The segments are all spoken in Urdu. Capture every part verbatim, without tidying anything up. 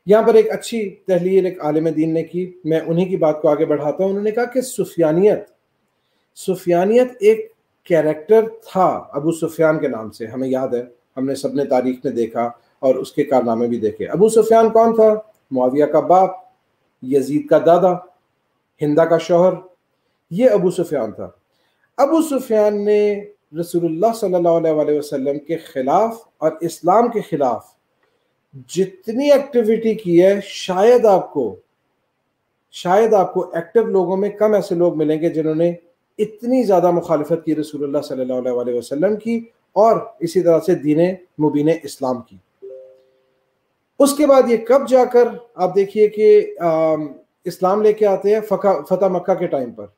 یہاں پر ایک اچھی تحلیل ایک عالم دین نے کی، میں انہی کی بات کو آگے بڑھاتا ہوں۔ انہوں نے کہا کہ سفیانیت سفیانیت ایک کیریکٹر تھا ابو سفیان کے نام سے، ہمیں یاد ہے، ہم نے سب نے تاریخ میں دیکھا اور اس کے کارنامے بھی دیکھے۔ ابو سفیان کون تھا؟ معاویہ کا باپ، یزید کا دادا، ہندا کا شوہر، یہ ابو سفیان تھا۔ ابو سفیان نے رسول اللہ صلی اللہ علیہ وسلم کے خلاف اور اسلام کے خلاف جتنی ایکٹیویٹی کی ہے، شاید آپ کو شاید آپ کو ایکٹیو لوگوں میں کم ایسے لوگ ملیں گے جنہوں نے اتنی زیادہ مخالفت کی رسول اللہ صلی اللہ علیہ وسلم کی اور اسی طرح سے دین مبین اسلام کی۔ اس کے بعد یہ کب جا کر آپ دیکھیے کہ اسلام لے کے آتے ہیں فتح مکہ کے ٹائم پر،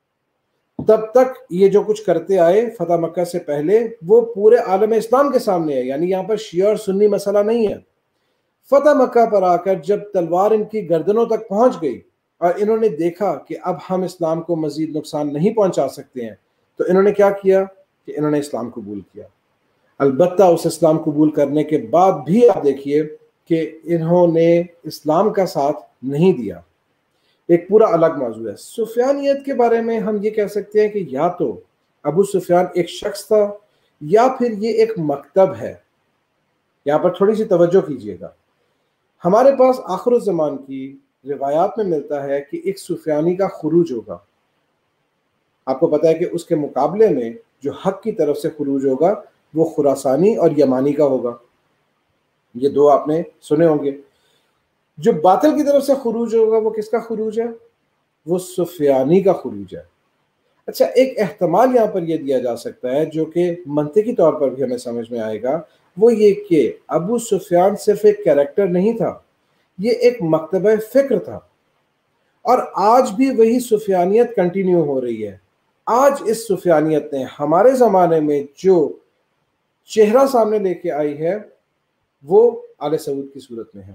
تب تک یہ جو کچھ کرتے آئے فتح مکہ سے پہلے وہ پورے عالم اسلام کے سامنے ہے، یعنی یہاں پر شیعہ اور سنی مسئلہ نہیں ہے۔ فتح مکہ پر آ کر جب تلوار ان کی گردنوں تک پہنچ گئی اور انہوں نے دیکھا کہ اب ہم اسلام کو مزید نقصان نہیں پہنچا سکتے ہیں، تو انہوں نے کیا کیا کہ انہوں نے اسلام قبول کیا۔ البتہ اس اسلام قبول کرنے کے بعد بھی آپ دیکھیے کہ انہوں نے اسلام کا ساتھ نہیں دیا، ایک پورا الگ موضوع ہے۔ سفیانیت کے بارے میں ہم یہ کہہ سکتے ہیں کہ یا تو ابو سفیان ایک شخص تھا یا پھر یہ ایک مکتب ہے۔ یہاں پر تھوڑی سی توجہ کیجیے گا، ہمارے پاس آخر الزمان کی روایات میں ملتا ہے کہ ایک سفیانی کا خروج ہوگا۔ آپ کو پتا ہے کہ اس کے مقابلے میں جو حق کی طرف سے خروج ہوگا وہ خراسانی اور یمانی کا ہوگا، یہ دو آپ نے سنے ہوں گے۔ جو باطل کی طرف سے خروج ہوگا وہ کس کا خروج ہے؟ وہ سفیانی کا خروج ہے۔ اچھا، ایک احتمال یہاں پر یہ دیا جا سکتا ہے جو کہ منطقی طور پر بھی ہمیں سمجھ میں آئے گا، وہ یہ کہ ابو سفیان صرف ایک کیریکٹر نہیں تھا، یہ ایک مکتبہ فکر تھا، اور آج بھی وہی سفیانیت کنٹینیو ہو رہی ہے۔ آج اس سفیانیت نے ہمارے زمانے میں جو چہرہ سامنے لے کے آئی ہے وہ آل سعود کی صورت میں ہے۔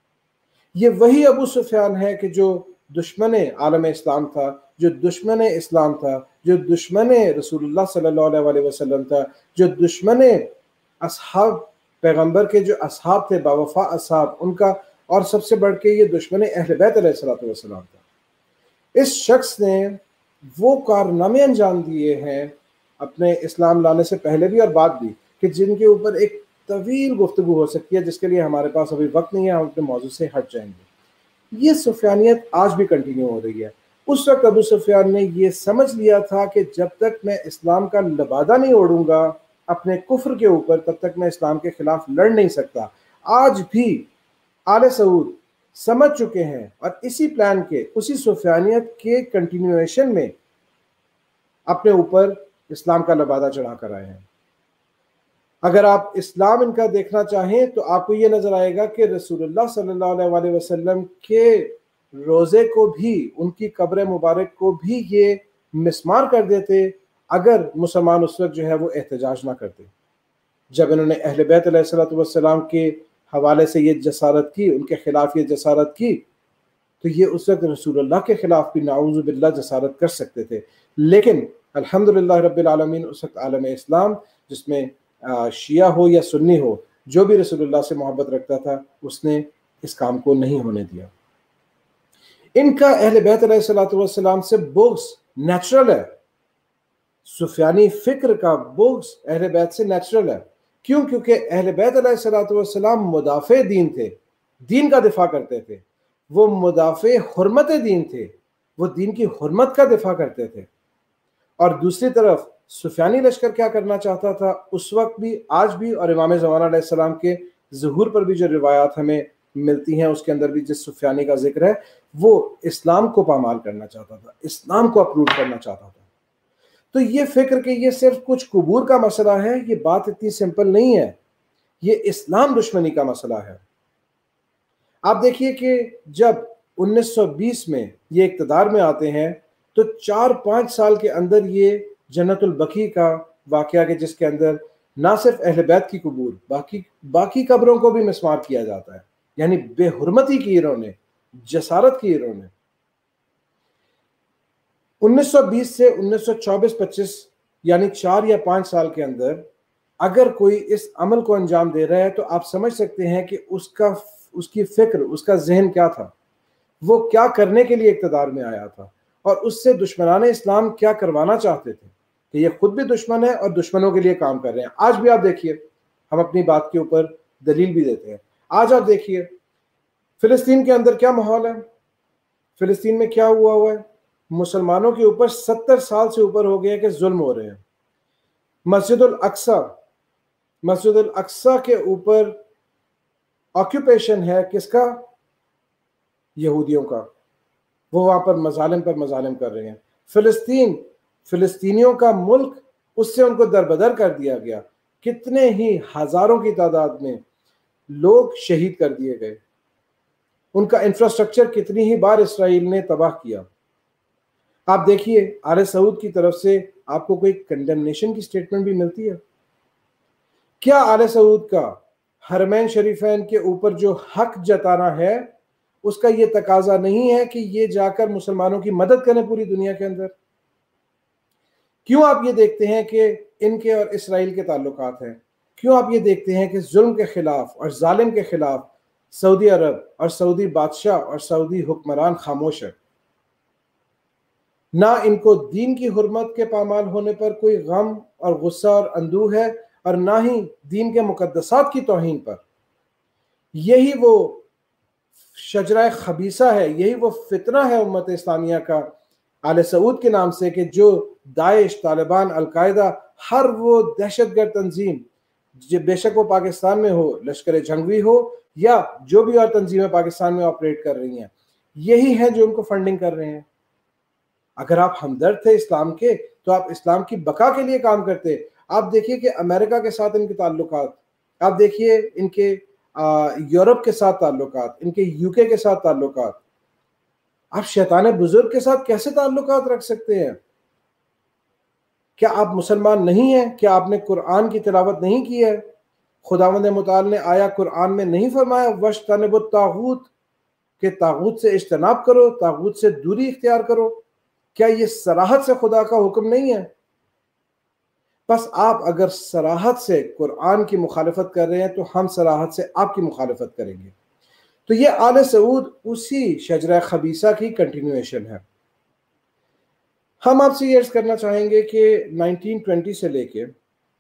یہ وہی ابو سفیان ہے کہ جو دشمن عالم اسلام تھا، جو دشمن اسلام تھا، جو دشمن رسول اللہ صلی اللہ علیہ وسلم تھا، جو دشمن اصحاب پیغمبر کے جو اصحاب تھے باوفا اصحاب ان کا، اور سب سے بڑھ کے یہ دشمن اہل بیت علیہ الصلوۃ والسلام تھا۔ اس شخص نے وہ کارنامے انجام دیے ہیں اپنے اسلام لانے سے پہلے بھی اور بعد بھی، کہ جن کے اوپر ایک طویل گفتگو ہو سکتی ہے، جس کے لیے ہمارے پاس ابھی وقت نہیں ہے، ہم اپنے موضوع سے ہٹ جائیں گے۔ یہ سفیانیت آج بھی کنٹینیو ہو رہی ہے۔ اس وقت ابو سفیان نے یہ سمجھ لیا تھا کہ جب تک میں اسلام کا لبادہ نہیں اوڑھوں گا اپنے کفر کے اوپر، تب تک میں اسلام کے خلاف لڑ نہیں سکتا۔ آج بھی آل سعود سمجھ چکے ہیں اور اسی پلان کے، اسی سفیانیت کے کنٹینیویشن میں اپنے اوپر اسلام کا لبادہ چڑھا کر آئے ہیں۔ اگر آپ اسلام ان کا دیکھنا چاہیں تو آپ کو یہ نظر آئے گا کہ رسول اللہ صلی اللہ علیہ وسلم کے روزے کو بھی، ان کی قبر مبارک کو بھی یہ مسمار کر دیتے اگر مسلمان اس وقت جو ہے وہ احتجاج نہ کرتے۔ جب انہوں نے اہل بیت علیہ الصلوۃ والسلام کے حوالے سے یہ جسارت کی، ان کے خلاف یہ جسارت کی، تو یہ اس وقت رسول اللہ کے خلاف بھی نعوذ باللہ جسارت کر سکتے تھے۔ لیکن الحمدللہ رب العالمین، اس وقت عالم اسلام جس میں شیعہ ہو یا سنی ہو، جو بھی رسول اللہ سے محبت رکھتا تھا اس نے اس کام کو نہیں ہونے دیا۔ ان کا اہل بیت علیہ الصلوۃ والسلام سے بغض نیچرل ہے، سفیانی فکر کا بغض اہل بیت سے نیچرل ہے۔ کیوں؟ کیونکہ اہل بیت علیہ الصلوۃ والسلام مدافع دین تھے، دین کا دفاع کرتے تھے، وہ مدافع حرمت دین تھے، وہ دین کی حرمت کا دفاع کرتے تھے۔ اور دوسری طرف سفیانی لشکر کیا کرنا چاہتا تھا اس وقت بھی، آج بھی، اور امام زمان علیہ السلام کے ظہور پر بھی جو روایات ہمیں ملتی ہیں اس کے اندر بھی جس سفیانی کا ذکر ہے، وہ اسلام کو پامال کرنا چاہتا تھا، اسلام کو اپروو کرنا چاہتا تھا۔ تو یہ فکر کہ یہ صرف کچھ قبور کا مسئلہ ہے، یہ بات اتنی سمپل نہیں ہے، یہ اسلام دشمنی کا مسئلہ ہے۔ آپ دیکھیے کہ جب انیس سو بیس میں یہ اقتدار میں آتے ہیں تو چار پانچ سال کے اندر یہ جنت البقیع کا واقعہ کہ جس کے اندر نہ صرف اہل بیت کی قبور، باقی باقی قبروں کو بھی مسمار کیا جاتا ہے، یعنی بے حرمتی کی انہوں نے، جسارت کی انہوں نے۔ انیس سو بیس سے انیس سو چوبیس پچیس یعنی چار یا پانچ سال کے اندر اگر کوئی اس عمل کو انجام دے رہا ہے تو آپ سمجھ سکتے ہیں کہ اس کا اس کی فکر، اس کا ذہن کیا تھا، وہ کیا کرنے کے لیے اقتدار میں آیا تھا، اور اس سے دشمنان اسلام کیا کروانا چاہتے تھے کہ یہ خود بھی دشمن ہے اور دشمنوں کے لیے کام کر رہے ہیں۔ آج بھی آپ دیکھیے، ہم اپنی بات کے اوپر دلیل بھی دیتے ہیں، آج آپ دیکھیے فلسطین کے اندر کیا ماحول ہے، فلسطین میں کیا ہوا ہوا ہے، مسلمانوں کے اوپر ستر سال سے اوپر ہو گئے کہ ظلم ہو رہے ہیں۔ مسجد الاقصی مسجد الاقصی کے اوپر آکیوپیشن ہے کس کا؟ یہودیوں کا، وہ وہاں پر مظالم پر مظالم کر رہے ہیں۔ فلسطین فلسطینیوں کا ملک، اس سے ان کو دربدر کر دیا گیا، کتنے ہی ہزاروں کی تعداد میں لوگ شہید کر دیے گئے، ان کا انفراسٹرکچر کتنی ہی بار اسرائیل نے تباہ کیا۔ آپ دیکھیے آل سعود کی طرف سے آپ کو کوئی کنڈمنیشن کی سٹیٹمنٹ بھی ملتی ہے کیا؟ آل سعود کا حرمین شریفین کے اوپر جو حق جتانا ہے، اس کا یہ تقاضا نہیں ہے کہ یہ جا کر مسلمانوں کی مدد کریں پوری دنیا کے اندر۔ کیوں آپ یہ دیکھتے ہیں کہ ان کے اور اسرائیل کے تعلقات ہیں؟ کیوں آپ یہ دیکھتے ہیں کہ ظلم کے خلاف اور ظالم کے خلاف سعودی عرب اور سعودی بادشاہ اور سعودی حکمران خاموش ہے؟ نہ ان کو دین کی حرمت کے پامال ہونے پر کوئی غم اور غصہ اور اندوہ ہے، اور نہ ہی دین کے مقدسات کی توہین پر۔ یہی وہ شجرہ خبیثہ ہے، یہی وہ فتنہ ہے امت اسلامیہ کا آل سعود کے نام سے، کہ جو داعش، طالبان، القاعدہ، ہر وہ دہشت گرد تنظیم، بے شک وہ پاکستان میں ہو، لشکر جنگوی ہو یا جو بھی اور تنظیمیں پاکستان میں آپریٹ کر رہی ہیں، یہی ہیں جو ان کو فنڈنگ کر رہے ہیں۔ اگر آپ ہمدرد تھے اسلام کے تو آپ اسلام کی بقا کے لیے کام کرتے۔ آپ دیکھیے کہ امریکہ کے ساتھ ان کے تعلقات، آپ دیکھیے ان کے یورپ کے ساتھ تعلقات، ان کے یو کے کے ساتھ تعلقات، آپ شیطان بزرگ کے ساتھ کیسے تعلقات رکھ سکتے ہیں؟ کیا آپ مسلمان نہیں ہیں؟ کیا آپ نے قرآن کی تلاوت نہیں کی ہے؟ خداوند متعال نے آیا قرآن میں نہیں فرمایا وَاجْتَنِبُوا الطَّاغُوتَ کہ طاغوت سے اجتناب کرو، طاغوت سے دوری اختیار کرو؟ کیا یہ صراحت سے خدا کا حکم نہیں ہے؟ بس آپ اگر صراحت سے قرآن کی مخالفت کر رہے ہیں تو ہم صراحت سے آپ کی مخالفت کریں گے۔ تو یہ آل سعود اسی شجرہ خبیثہ کی کنٹینویشن ہے۔ ہم آپ سے یہ عرض کرنا چاہیں گے کہ نائنٹین ٹوینٹی سے لے کے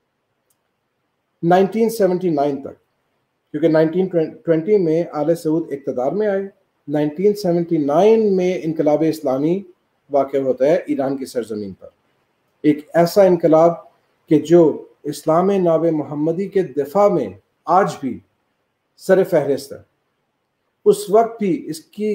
نائنٹین سیونٹی نائن تک، کیونکہ نائنٹین ٹوینٹی میں آل سعود اقتدار میں آئے، نائنٹین سیونٹی نائن میں انقلاب اسلامی واقع ہوتا ہے ایران کی سرزمین پر، ایک ایسا انقلاب کہ جو اسلام ناب محمدی کے دفاع میں آج بھی سر فہرست ہے۔ اس وقت بھی اس کی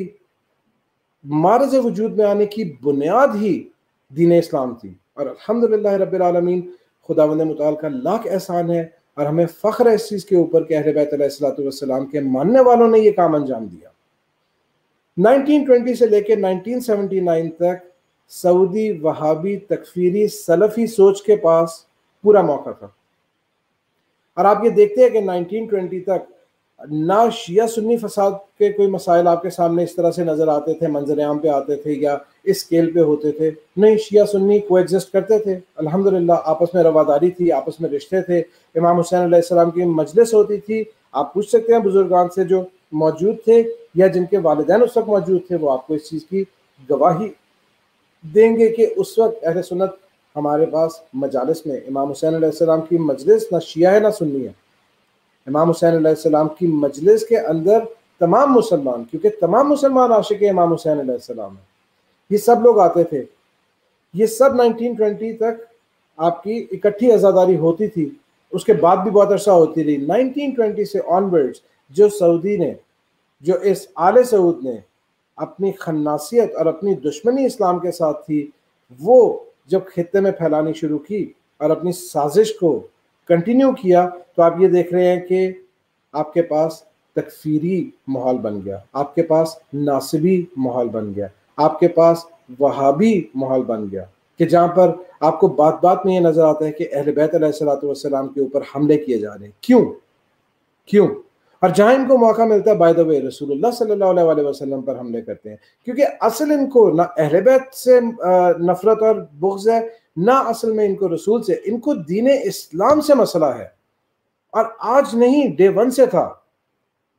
معرض وجود میں آنے کی بنیاد ہی دین اسلام تھی، اور الحمدللہ رب العالمین، خداوند متعال کا لاکھ احسان ہے، اور ہمیں فخر ہے اس چیز کے اوپر کہ اہل بیت علیہ الصلوۃ والسلام کے ماننے والوں نے یہ کام انجام دیا۔ نائنٹین ٹوینٹی سے لے کے نائنٹین سیونٹی نائن تک سعودی وہابی تکفیری سلفی سوچ کے پاس پورا موقع تھا، اور آپ یہ دیکھتے ہیں کہ نائنٹین ٹوینٹی تک نہ شیعہ سنی فساد کے کوئی مسائل آپ کے سامنے اس طرح سے نظر آتے تھے، منظر عام پہ آتے تھے یا اس اسکیل پہ ہوتے تھے، نہیں، شیعہ سنی کو ایگزسٹ کرتے تھے، الحمدللہ آپس میں رواداری تھی، آپس میں رشتے تھے، امام حسین علیہ السلام کی مجلس ہوتی تھی۔ آپ پوچھ سکتے ہیں بزرگان سے جو موجود تھے یا جن کے والدین اس وقت موجود تھے، وہ آپ کو اس چیز کی گواہی دیں گے کہ اس وقت اہل سنت ہمارے پاس مجالس میں امام حسین علیہ السلام کی مجلس نہ شیعہ ہے نہ سنی ہے۔ امام حسین علیہ السلام کی مجلس کے اندر تمام مسلمان، کیونکہ تمام مسلمان عاشق امام حسین علیہ السلام ہیں، یہ سب لوگ آتے تھے۔ یہ سب نائنٹین ٹوینٹی تک آپ کی اکٹھی عزاداری ہوتی تھی، اس کے بعد بھی بہت عرصہ ہوتی رہی۔ نائنٹین ٹوینٹی سے آن ورڈز جو سعودی نے، جو اس آل سعود نے اپنی خناسیت اور اپنی دشمنی اسلام کے ساتھ تھی، وہ جب خطے میں پھیلانی شروع کی اور اپنی سازش کو کنٹینیو کیا، تو آپ یہ دیکھ رہے ہیں کہ آپ کے پاس تکفیری ماحول بن گیا، آپ کے پاس ناصبی ماحول بن گیا، آپ کے پاس وہابی ماحول بن گیا، کہ جہاں پر آپ کو بات بات میں یہ نظر آتا ہے کہ اہل بیت علیہ الصلوۃ والسلام کے اوپر حملے کیے جا رہے ہیں۔ کیوں کیوں اور جہاں ان کو موقع ملتا ہے بائی دا وے رسول اللہ صلی اللہ علیہ وسلم پر حملے کرتے ہیں، کیونکہ اصل ان کو نہ اہل بیت سے نفرت اور بغض ہے، نہ اصل میں ان کو رسول سے، ان کو دین اسلام سے مسئلہ ہے، اور آج نہیں، ڈے ون سے تھا۔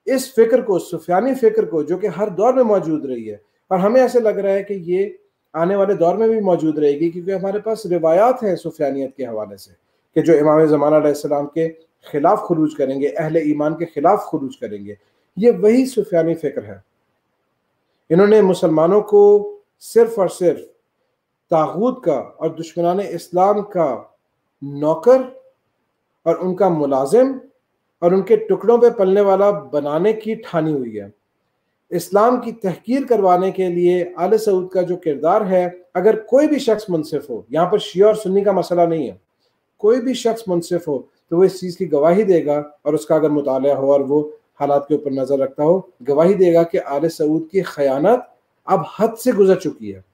اس فکر کو، سفیانی فکر کو، جو کہ ہر دور میں موجود رہی ہے، اور ہمیں ایسے لگ رہا ہے کہ یہ آنے والے دور میں بھی موجود رہے گی، کیونکہ ہمارے پاس روایات ہیں سفیانیت کے حوالے سے کہ جو امام زمانہ علیہ السلام کے خلاف خروج کریں گے، اہل ایمان کے خلاف خروج کریں گے، یہ وہی سفیانی فکر ہے۔ انہوں نے مسلمانوں کو صرف اور صرف طاغوت کا اور دشمنان اسلام کا نوکر اور ان کا ملازم اور ان کے ٹکڑوں پہ پلنے والا بنانے کی ٹھانی ہوئی ہے۔ اسلام کی تحقیر کروانے کے لیے آل سعود کا جو کردار ہے، اگر کوئی بھی شخص منصف ہو، یہاں پر شیعہ اور سنی کا مسئلہ نہیں ہے، کوئی بھی شخص منصف ہو تو وہ اس چیز کی گواہی دے گا، اور اس کا اگر مطالعہ ہو اور وہ حالات کے اوپر نظر رکھتا ہو، گواہی دے گا کہ آل سعود کی خیانت اب حد سے گزر چکی ہے۔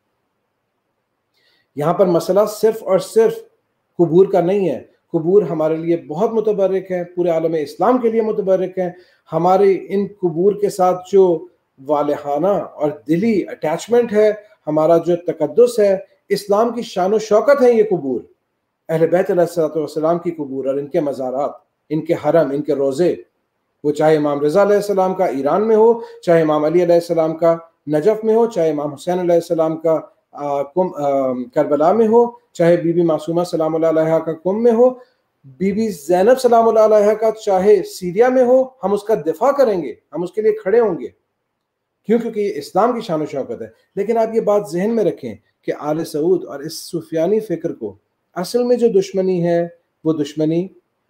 یہاں پر مسئلہ صرف اور صرف قبور کا نہیں ہے، قبور ہمارے لیے بہت متبرک ہیں، پورے عالم اسلام کے لیے متبرک ہیں۔ ہمارے ان قبور کے ساتھ جو والہانہ اور دلی اٹیچمنٹ ہے، ہمارا جو تقدس ہے، اسلام کی شان و شوکت ہے یہ قبور، اہل بیت علیہ السلام کی قبور اور ان کے مزارات، ان کے حرم، ان کے روزے، وہ چاہے امام رضا علیہ السلام کا ایران میں ہو، چاہے امام علی علیہ السلام کا نجف میں ہو، چاہے امام حسین علیہ السلام کا کربلا میں ہو، چاہے بی بی معصومہ سلام اللہ علیہا کا قم میں ہو، بی بی زینب سلام اللہ علیہا کا چاہے سیریا میں ہو، ہم اس کا دفاع کریں گے، ہم اس کے لیے کھڑے ہوں گے، کیوں؟ کیونکہ یہ اسلام کی شان و شوکت ہے۔ لیکن آپ یہ بات ذہن میں رکھیں کہ آل سعود اور اس سفیانی فکر کو اصل میں جو دشمنی ہے، وہ دشمنی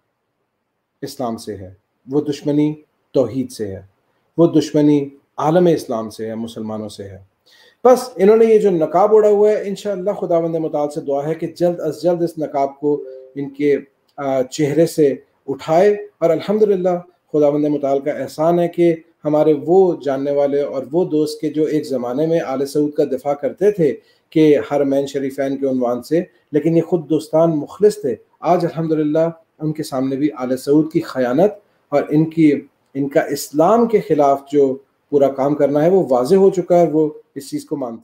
اسلام سے ہے، وہ دشمنی توحید سے ہے، وہ دشمنی عالم اسلام سے ہے، مسلمانوں سے ہے۔ بس انہوں نے یہ جو نقاب اڑا ہوا ہے، انشاءاللہ خداوند متعال سے دعا ہے کہ جلد از جلد اس نقاب کو ان کے چہرے سے اٹھائے، اور الحمدللہ خداوند متعال کا احسان ہے کہ ہمارے وہ جاننے والے اور وہ دوست کے جو ایک زمانے میں آل سعود کا دفاع کرتے تھے کہ حرمین شریفین کے عنوان سے، لیکن یہ خود دوستان مخلص تھے، آج الحمدللہ ان کے سامنے بھی آل سعود کی خیانت اور ان کی ان کا اسلام کے خلاف جو پورا کام کرنا ہے وہ واضح ہو چکا ہے، وہ اس چیز کو مانتے ہیں۔